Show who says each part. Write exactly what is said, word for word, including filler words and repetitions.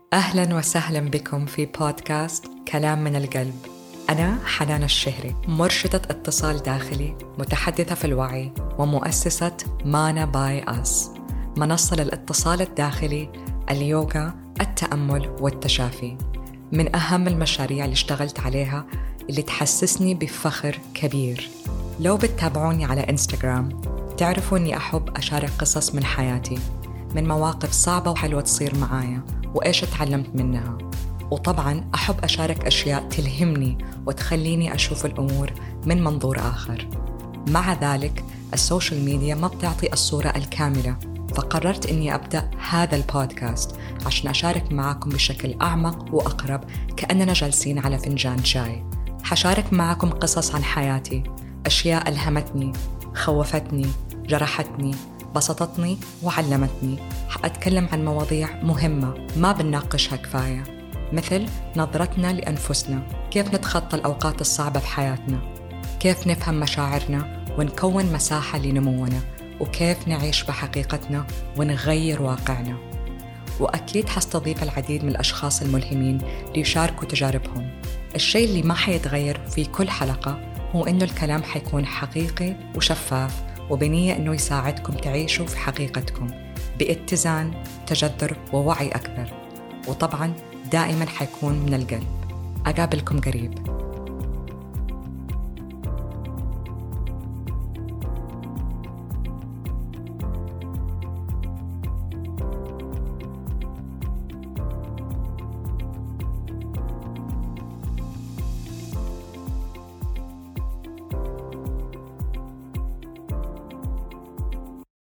Speaker 1: أهلاً وسهلاً بكم في بودكاست كلام من القلب. أنا حنان الشهري، مرشدة اتصال داخلي، متحدثة في الوعي، ومؤسسة مانا باي أس، منصة للاتصال الداخلي، اليوغا، التأمل والتشافي. من أهم المشاريع اللي اشتغلت عليها اللي تحسسني بفخر كبير. لو بتتابعوني على إنستغرام تعرفوا أني أحب أشارك قصص من حياتي، من مواقف صعبة وحلوة تصير معايا وإيش اتعلمت منها. وطبعاً أحب أشارك أشياء تلهمني وتخليني أشوف الأمور من منظور آخر. مع ذلك السوشيال ميديا ما بتعطي الصورة الكاملة، فقررت أني أبدأ هذا البودكاست عشان أشارك معكم بشكل أعمق وأقرب، كأننا جالسين على فنجان شاي. حشارك معكم قصص عن حياتي، أشياء ألهمتني، خوفتني، جرحتني، بسطتني وعلمتني. حأتكلم عن مواضيع مهمة ما بنناقشها كفاية، مثل نظرتنا لأنفسنا، كيف نتخطى الأوقات الصعبة في حياتنا، كيف نفهم مشاعرنا ونكون مساحة لنمونا، وكيف نعيش بحقيقتنا ونغير واقعنا. وأكيد حستضيف العديد من الأشخاص الملهمين ليشاركوا تجاربهم. الشيء اللي ما حيتغير في كل حلقة هو إنه الكلام حيكون حقيقي وشفاف، وبنية إنه يساعدكم تعيشوا في حقيقتكم باتزان، تجذر ووعي أكثر. وطبعاً دائماً حيكون من القلب. أقابلكم قريب.